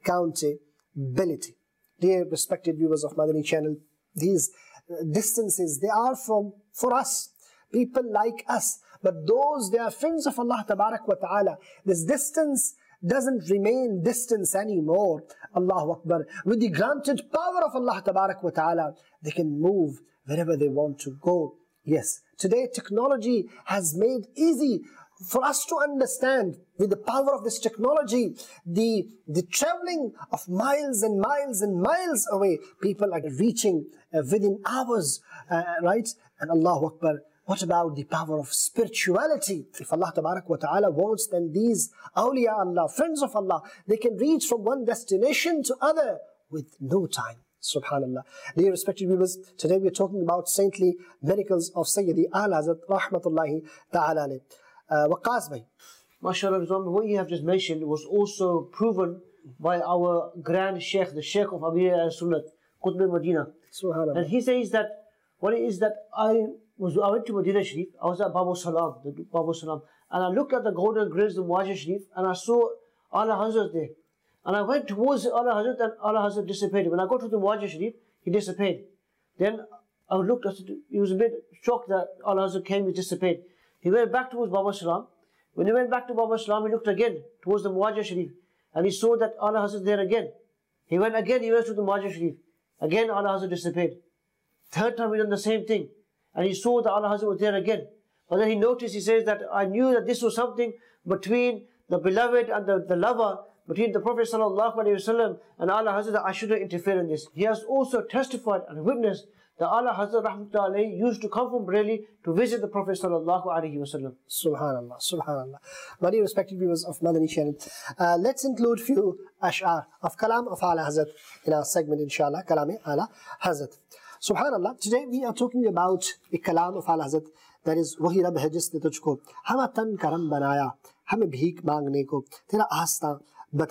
accountability. Dear respected viewers of Madani channel, these distances, they are from for us, people like us, but those, they are friends of Allah Tabarak wa Ta'ala. This distance doesn't remain distance anymore. Allahu Akbar. With the granted power of Allah Tabarak wa Ta'ala, they can move wherever they want to go. Yes, today technology has made easy for us to understand, with the power of this technology, the, the traveling of miles and miles and miles away. People are reaching uh, within hours, uh, right? And Allahu Akbar, what about the power of spirituality? If Allah Tabarak wa Ta'ala wants, then these awliya Allah, friends of Allah, they can reach from one destination to other with no time. Subhanallah. Dear respected viewers, today we are talking about saintly miracles of Sayyidi Ala Hazrat Rahmatullahi Ta'ala alayhi. Uh, Waqas bhai. MashaAllah, what you have just mentioned was also proven by our grand Sheikh, the Sheikh of Amir al-Sunnat, Qutb Medina. Subhanallah. And he says that what it is that I was, I went to Medina Sharif, I was at Babu Salam, the Babu Salam, and I looked at the golden grills of Muajir Sharif, and I saw Ala Hazrat there. And I went towards Ala Hazrat, and Ala Hazrat disappeared. When I got to the Muajir Sharif, he disappeared. Then I looked, I said, he was a bit shocked that Ala Hazrat came, he disappeared. He went back towards Babu Salam. When he went back to Babu Salam, he looked again towards the Muajir Sharif, and he saw that Ala Hazrat there again. He went again, he went to the Muajir Sharif. Again, Ala Hazrat disappeared. Third time he done the same thing, and he saw that Ala Hazrat was there again. But then he noticed, he says that I knew that this was something between the beloved and the, the lover, between the Prophet Sallallahu Alaihi Wasallam and Ala Hazrat, that I shouldn't interfere in this. He has also testified and witnessed that Ala Hazrat Rahmatullahi used to come from Bareilly to visit the Prophet Sallallahu Alaihi Wasallam. Subhanallah, Subhanallah. Very respected viewers of Madani channel, uh, let's include few ash'ar of Kalam of Ala Hazrat in our segment, inshallah, Kalam Ala Hazrat. Subhanallah, today we are talking about a Kalam of Ala Hazrat, that is, Wahi Rab hai jisne tujhko hama tan karam banaya, hame bheek maangne ko tera aasta bataya.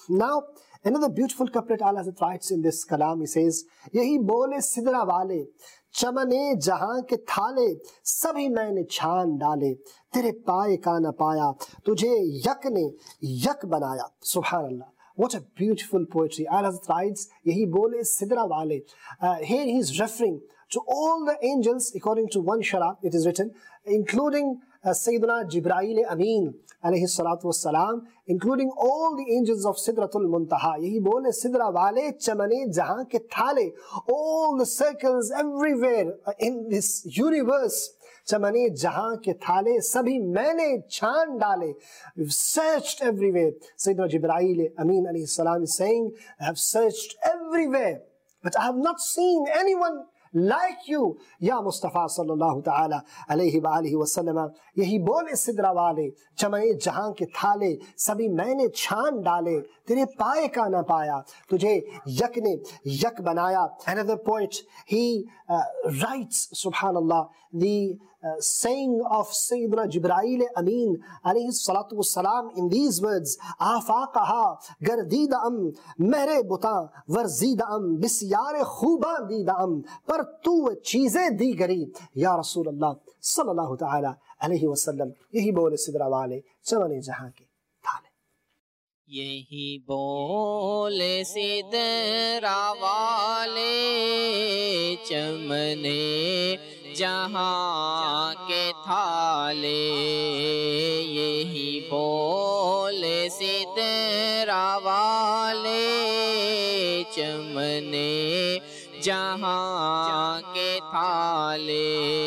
Now, another beautiful couplet Allah Hazrat writes in this kalam, he says, यही बोले सिदरा वाले, चमने जहां के थाले, सभी मैंने छान डाले, तेरे पाए का न पाया, तुझे यक ने यक बनाया. Subhanallah. What a beautiful poetry. Allah Hazrat writes, यही बोले सिदरा वाले. Uh, here he is referring to all the angels, according to one shara, it is written, including uh, Sayyidina Jibreel Ameen, alayhi salatu wassalam, including all the angels of Sidratul Muntaha. Yahi bole Sidra wale chamane jahan ke thale. All the circles everywhere in this universe. Chamane jahan ke thale, sabhi maine chan dale. We've searched everywhere. Sayyidina Jibreel Ameen alayhi salam is saying, I have searched everywhere, but I have not seen anyone like you, Ya Mustafa sallallahu ta'ala alayhi wa alihi wa sallam. Yahi bole sidra wale, chamaye jahan ke thale, sabhi maine chan dale, tere paaye ka na paya, tujhe yak ne yak banaya. Another poet, he uh, writes, subhanallah, the uh, saying of Sayyidina Jibreel Ameen alayhi salatu wassalam in these words, Afaqaha gardida am, mere buta warzida am, bisyare khuba dida am, par tu cheeze di gari, Ya Rasulullah sallallahu ta'ala alayhi wa sallam. Yahi bole sidra wale, chamane jahan ke thale. यही बोले सिदरा वाले चमने जहाँ के थाले, यही बोले सिदरा वाले चमने जहाँ के थाले,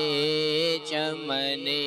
चमने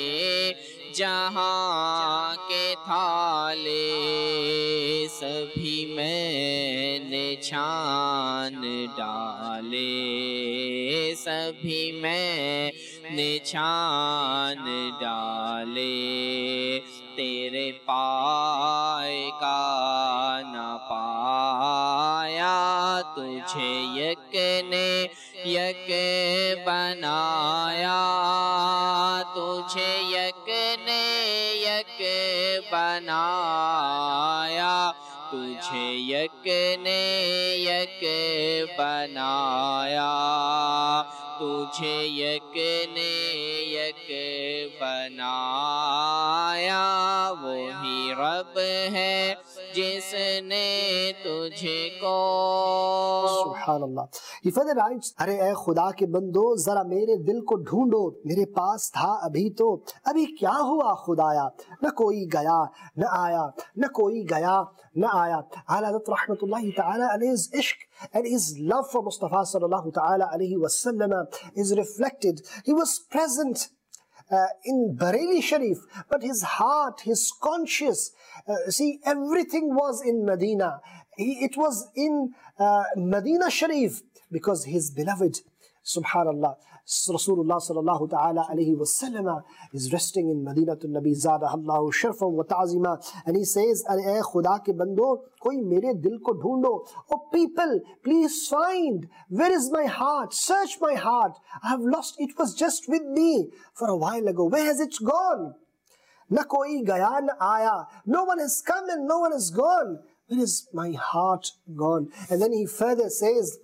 जहाँ के थाले, सभी मैंने छान डाले, सभी मैंने छान डाले, तेरे पाए का न पाया, तुझे यक ने यक बनाया, तुझे यक ने यक बनाया, तुझे यक ने यक बनाया, तुझे यक ने यक बनाया, वही रब है जिसने तुझको. Subhanallah. He further writes, अरे ए खुदा के बंदो जरा मेरे दिल को ढूंढो, मेरे पास था अभी तो, अभी क्या हुआ खुदाया, न कोई गया न आया, न कोई गया न आया. Ala Hazrat rahmatullahi ta'ala and his ishq and his love for Mustafa sallallahu ta'ala alayhi wa sallam is reflected. He was present Uh, in Bareilly Sharif, but his heart, his conscience, uh, see, everything was in Medina. He, it was in uh, Medina Sharif because his beloved, subhanallah, Rasulullah sallallahu ta'ala alayhi wa sallam is resting in Madinatul Nabi Zadahallahu sharfan wa ta'zima, and he says, "Ay Khuda ke bando, koi mere dil ko dhondo." Oh people, please find, where is my heart? Search my heart. I have lost, it was just with me for a while ago. Where has it gone? Na koi gaya na aya. No one has come and no one has gone. Where is my heart gone? And then he further says,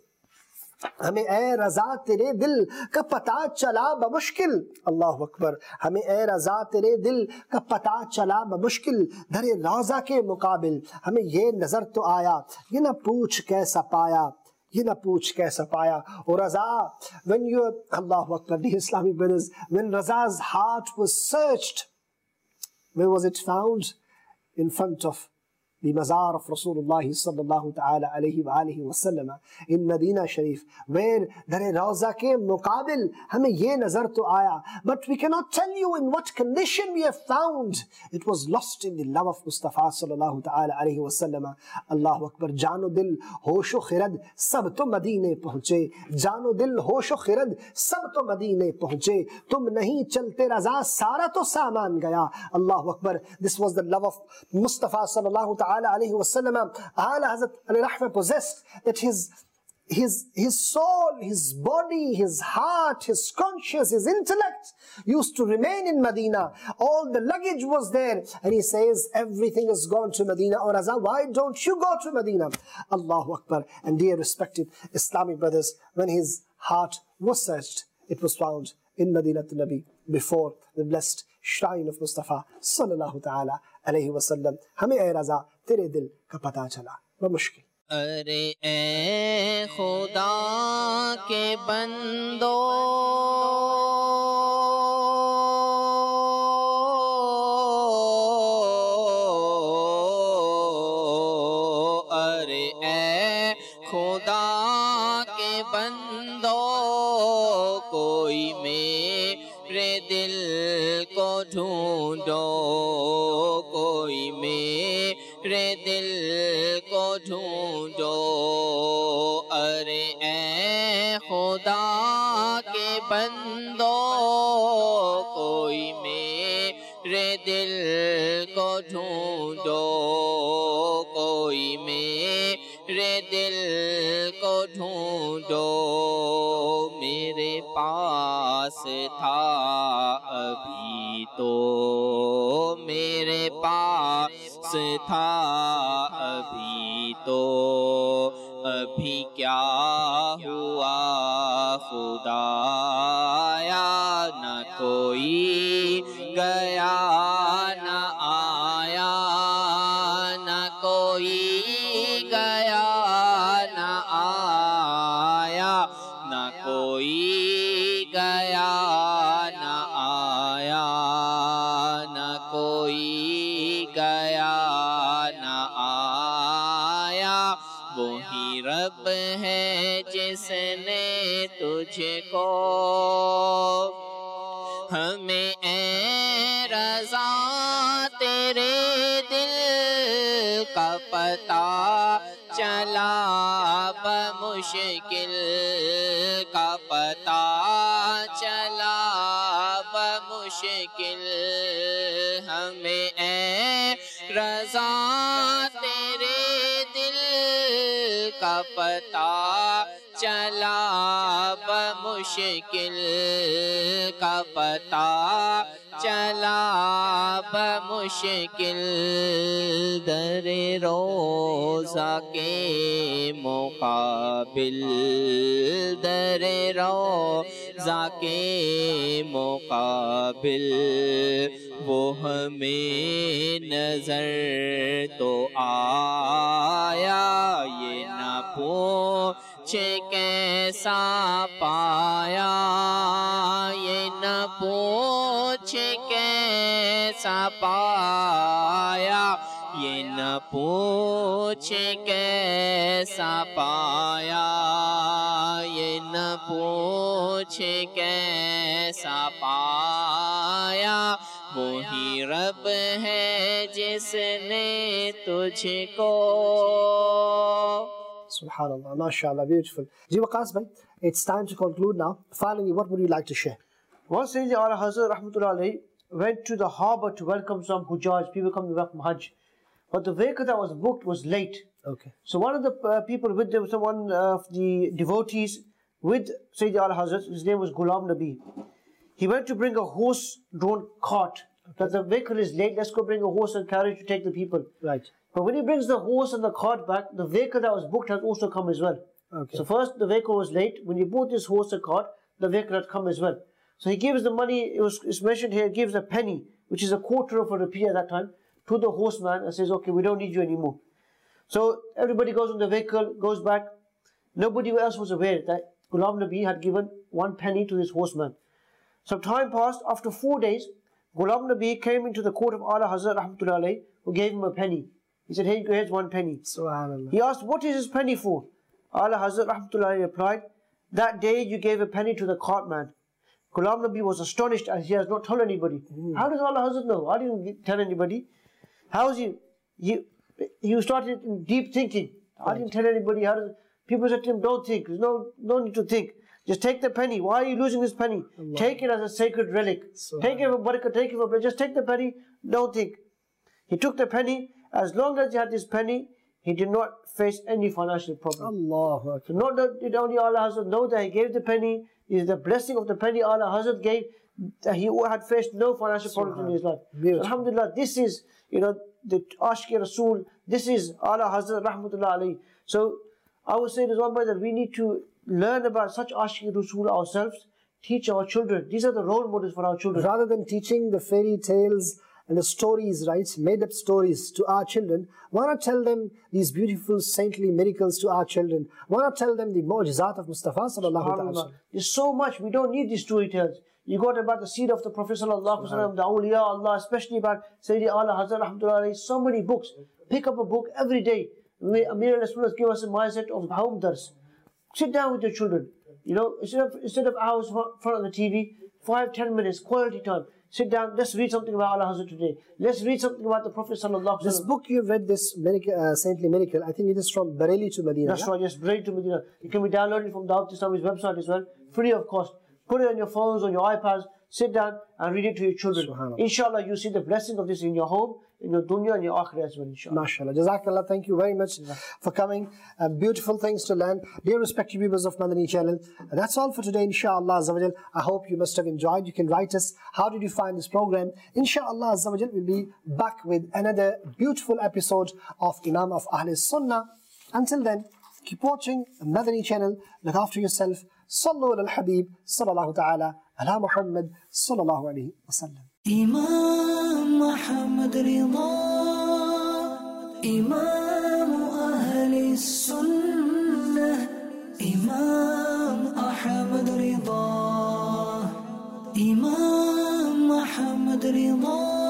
हमें ए रज़ा तेरे दिल का पता चला बमुश्किल. अल्लाहु अकबर. हमें ए रज़ा तेरे दिल का पता चला बमुश्किल, धरे रौज़ा के मुकाबिल हमें ये नज़र तो आया, ये ना पूछ कैसा पाया, ये ना पूछ कैसा पाया. और रज़ा, when you, Allahu Akbar, the Islamic brothers, when Raza's heart was searched, where was it found? In front of the mazar of Rasulullah sallallahu ta'ala alayhi wa alihi wa sallam in Medina Sharif, where dare Rawza ke muqabil hame ye nazar to aaya, but we cannot tell you in what condition we have found. It was lost in the love of Mustafa sallallahu ta'ala alayhi wa sallam. Allahu Akbar. Jano dil hosho khirad sab to Madine pahunche, jano dil hosho khirad sab to Madine pahunche, tum nahi chalte Raza sara to saman gaya. Allahu Akbar. This was the love of Mustafa sallallahu ta'ala alayhi wa sallam. Ala Hazrat Ali Rahman possessed, that his his, his soul, his body, his heart, his conscience, his intellect used to remain in Medina. All the luggage was there. And he says, everything is gone to Medina. Or Raza, why don't you go to Medina? Allahu Akbar. And dear respected Islamic brothers, when his heart was searched, it was found in Medina to Nabi, before the blessed shrine of Mustafa sallallahu ta'ala alayhi wa sallam. Hame ay Raza, tere dil ka pata chala. Wa mushkil. अरे ए खुदा के बंदो अरे ए खुदा के बंदो कोई मेरे दिल को ढूंढो कोई मेरे दिल को ढूंढो अरे ए खुदा के बंदो कोई मेरे दिल को ढूंढो कोई मेरे दिल को ढूंढो मेरे पास था अभी तो मेरे पास था अभी तो अभी क्या हुआ खुदाया न कोई गया न आया न कोई गया न आया न कोई गया न आया न कोई गया न आया वही रब है जिसने तुझको हमें ए रज़ा तेरे दिल का पता चला बमुश्किल का पता चला बमुश्किल हमें ए रज़ा तेरे दिल का पता चला बमुश्किल का पता चला बमुश्किल दरे रोज़ा के मुकाबिल दरे रोज़ा के मुकाबिल वो हमें नजर तो आया ये न पूछे कैसा पाया ये न पूछे कैसा पाया ये न पूछे कैसा पाया ये न पूछे कैसा पाया वही रब है जिसने तुझको Subhanallah, mashallah, beautiful. Ji Waqas bhai, it's time to conclude now. Finally, what would you like to share? Once Sayyidi Ala Hazrat Rahmatullah Alayhi went to the harbour to welcome some Hujjaj, people coming back from Hajj. But the vehicle that was booked was late. Okay. So one of the uh, people with them, someone of the devotees with Sayyidi Ala Hazrat, his name was Ghulam Nabi. He went to bring a horse-drawn cart. Okay. That the vehicle is late, let's go bring a horse and carriage to take the people. Right. But when he brings the horse and the cart back, the vehicle that was booked has also come as well. Okay. So first the vehicle was late. When he bought this horse and cart, the vehicle had come as well. So he gives the money, it was it's mentioned here, he gives a penny, which is a quarter of a rupee at that time, to the horseman and says, okay, we don't need you anymore. So everybody goes on the vehicle, goes back. Nobody else was aware that Ghulam Nabi had given one penny to this horseman. Some time passed. After four days, Ghulam Nabi came into the court of Ala Hazrat Rahmatullah Alayhi, who gave him a penny. He said, hey, here's one penny. Subhanallah. He asked, what is this penny for? Ala Hazrat Rahmatullah Alayhi replied, that day you gave a penny to the cartman. Ghulam Nabi was astonished as he has not told anybody. Mm. How does Ala Hazrat know? I didn't tell anybody. How is he? He, he started in deep thinking. Right. I didn't tell anybody. How does, people said to him, don't think. There's no, no need to think. Just take the penny. Why are you losing this penny? Allah. Take it as a sacred relic. So take it for barakah, take it for bread. Just take the penny. Don't think. He took the penny. As long as he had this penny, he did not face any financial problem. Allahu Akbar. So not that did only Allah Hazrat know that he gave the penny, is the blessing of the penny Allah Hazrat gave, that he had faced no financial problems in his life. Beautiful. Alhamdulillah, this is, you know, the Ashki Rasul, this is Allah Hazrat Rahmatullah alayhi. So I would say to one that we need to learn about such Ashki Rasul ourselves, teach our children. These are the role models for our children. Rather than teaching the fairy tales and the stories, right, made up stories to our children, why not tell them these beautiful saintly miracles to our children? Why not tell them the mu'jizat of Mustafa sallallahu alaihi wasallam? There's so much, we don't need these story tales. You got about the seed of the Prophet sallallahu alaihi wasallam, the awliya Allah, especially about Sayyidi Allah Hazrat Rahmatullah alayhi, so many books. Pick up a book every day. Amir al-Rasul give us a mindset of home dars. Sit down with your children. You know, instead of, instead of hours in front of the T V, five, ten minutes, quality time. Sit down, let's read something about Allah Hazrat today. Let's read something about the Prophet sallallahu alaihi wasallam. This book you've read, this miracle, uh, saintly miracle, I think it is from Bareilly to Medina. That's yeah? right, yes, Bareilly to Medina. It can be downloaded from Dawat Islami's website as well, free of cost. Put it on your phones, on your iPads, sit down and read it to your children. Inshallah, you see the blessing of this in your home, in your dunya and your akhirah as well, inshallah. MashaAllah. Jazakallah, thank you very much for coming. Uh, beautiful things to learn. Dear respected viewers of Madani channel, that's all for today, inshallah. I hope you must have enjoyed. You can write us, how did you find this program? Inshallah, we'll be back with another beautiful episode of Imam of Ahl Sunnah. Until then, keep watching Madani channel. Look after yourself. Sallu al Habib, sallallahu ta'ala, ala Muhammad, sallallahu alayhi wa sallam. إمام محمد رضا إمام أهل السنة إمام أحمد رضا إمام محمد رضا